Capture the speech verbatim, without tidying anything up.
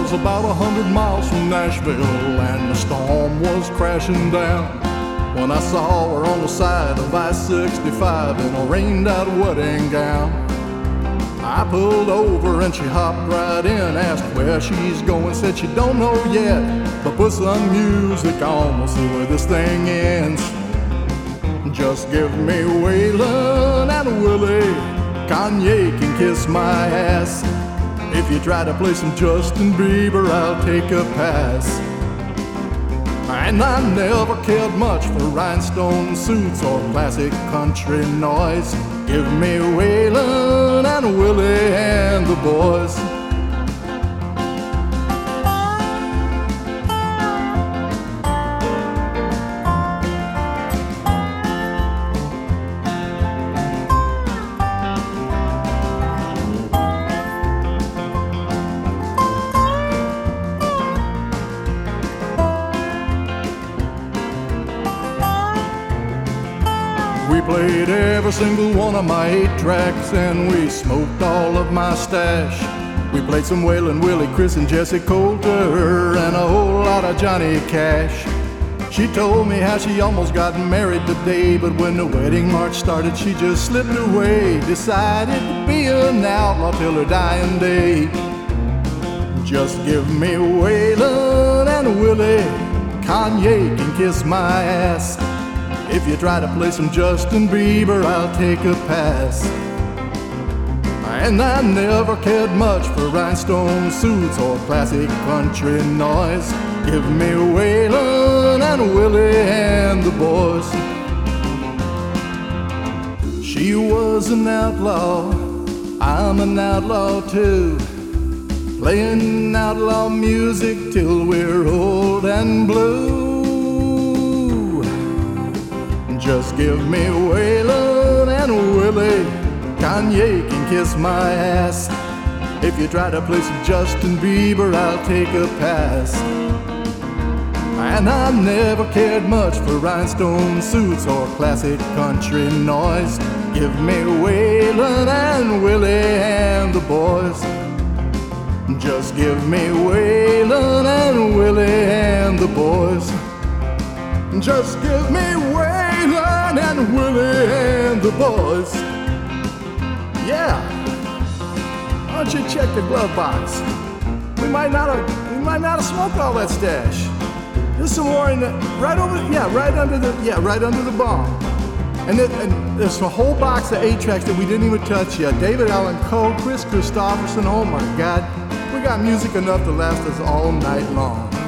was about a hundred miles from Nashville, and the storm was crashing down when I saw her on the side of I sixty-five in a rained out wedding gown. I pulled over and she hopped right in, asked where she's going, said she don't know yet, but put some music on, we'll see where this thing ends. Just give me Waylon and Willie, Kanye can kiss my ass. If you try to play some Justin Bieber, I'll take a pass. And I never cared much for rhinestone suits or classic country noise. Give me Waylon and Willie and the boys. We played every single one of my eight tracks, and we smoked all of my stash. We played some Waylon, Willie, Chris and Jesse Coulter, and a whole lot of Johnny Cash. She told me how she almost got married today, but when the wedding march started, she just slipped away. Decided to be an outlaw till her dying day. Just give me Waylon and Willie, Kanye can kiss my ass. If you try to play some Justin Bieber, I'll take a pass. And I never cared much for rhinestone suits or classic country noise. Give me Waylon and Willie and the boys. She was an outlaw, I'm an outlaw too, playing outlaw music till we're old and blue. Just give me Waylon and Willie, Kanye can kiss my ass. If you try to play some Justin Bieber, I'll take a pass. And I never cared much for rhinestone suits or classic country noise. Give me Waylon and Willie and the boys. Just give me Waylon and Willie and the boys. Just give me Waylon and Willie and the boys. Yeah. Why don't you check the glove box? We might not have, we might not have smoked all that stash. There's some more in the, right over, yeah, right under the, yeah, right under the bomb. And, it, and there's a whole box of eight tracks that we didn't even touch yet. David Allan Coe, Kris Kristofferson, oh my God. We got music enough to last us all night long.